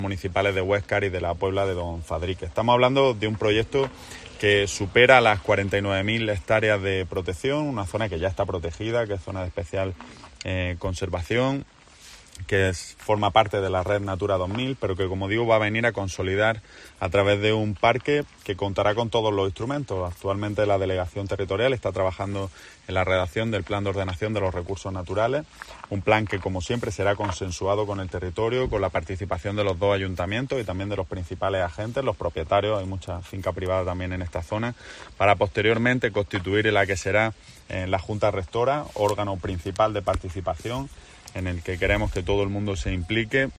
municipales de Huéscar y de la Puebla de Don Fadrique. Estamos hablando de un proyecto que supera las 49.000 hectáreas de protección, una zona que ya está protegida, que es zona de especial conservación, que forma parte de la red Natura 2000, pero que, como digo, va a venir a consolidar a través de un parque que contará con todos los instrumentos. Actualmente la Delegación Territorial está trabajando en la redacción del Plan de Ordenación de los Recursos Naturales, un plan que, como siempre, será consensuado con el territorio, con la participación de los dos ayuntamientos y también de los principales agentes, los propietarios. Hay mucha finca privada también en esta zona, para posteriormente constituir la que será la Junta Rectora, órgano principal de participación, en el que queremos que todo el mundo se implique